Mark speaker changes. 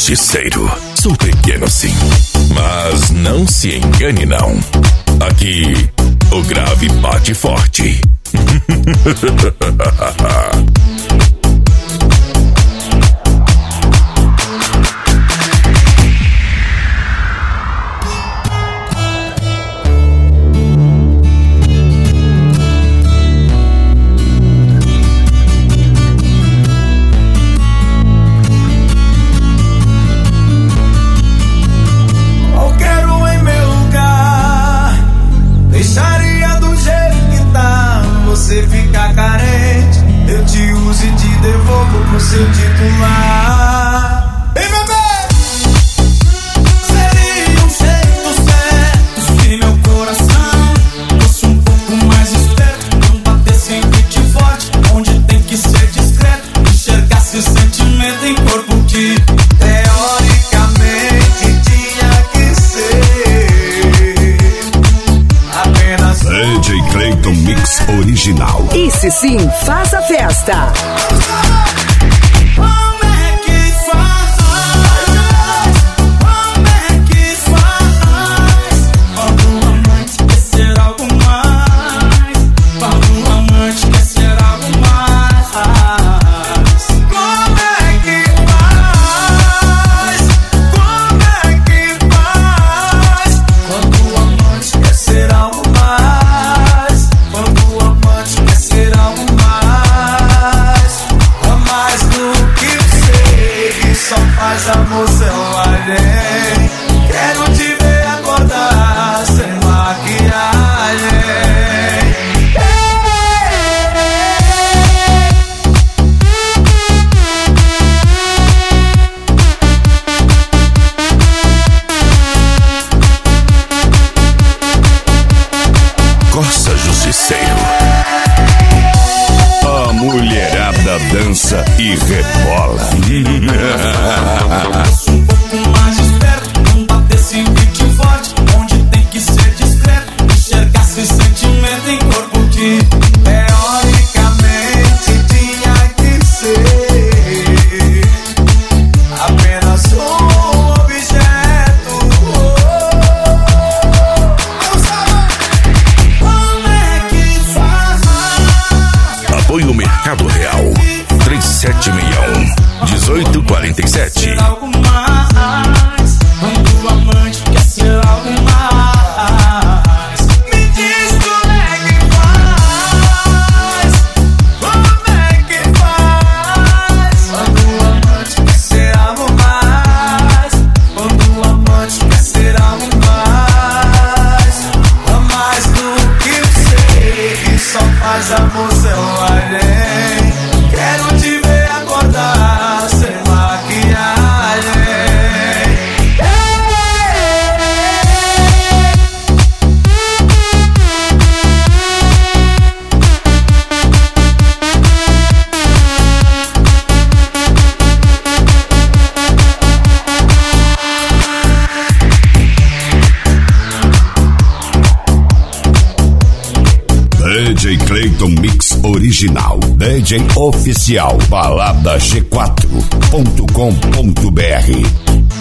Speaker 1: Justiceiro. Sou pequeno sim, mas não se engane não. Aqui, o grave bate forte.
Speaker 2: Você fica carente, eu te uso e te devolvo pro seu titular. Ei, bebê! Seria um jeito certo se meu coração fosse um pouco mais esperto, não batesse em beat forte, onde tem que ser discreto, enxergasse o sentimento em corpo que teoricamente tinha que ser apenas
Speaker 3: DJ Clayton Mix original.
Speaker 4: Esse sim faz a festa.
Speaker 2: Como é que faz? Como é que faz? Quando o amante quer ser algo mais. Quando o amante quer ser algo mais. Como é que faz? Como é que faz? Quando o amante quer ser algo mais. Quando o amante quer ser algo mais. A mais do que sei, que só faz amor selvagem. Quero te ver acordar sem maquiagem.
Speaker 1: Coça Justiceiro. A mulherada dança e rebola.
Speaker 2: Um pouco mais esperto, não batesse em beat forte, onde tem que ser discreto, enxergasse sentimento em corpo que teoricamente tinha que ser apenas um objeto. Como é que faz?
Speaker 1: Apoio Mercado Real 3761-1847.
Speaker 2: Algo mais, quando o amante quer ser algo mais. Me diz como é que faz. Como é que faz? Quando o amante quer ser algo mais. Quando o amante quer ser algo mais. A mais do que sei, que só faz amor selvagem. Quero te ver acordar sem maquiagem.
Speaker 3: DJ Clayton Mix original. DJ oficial. Balada G4.com.br.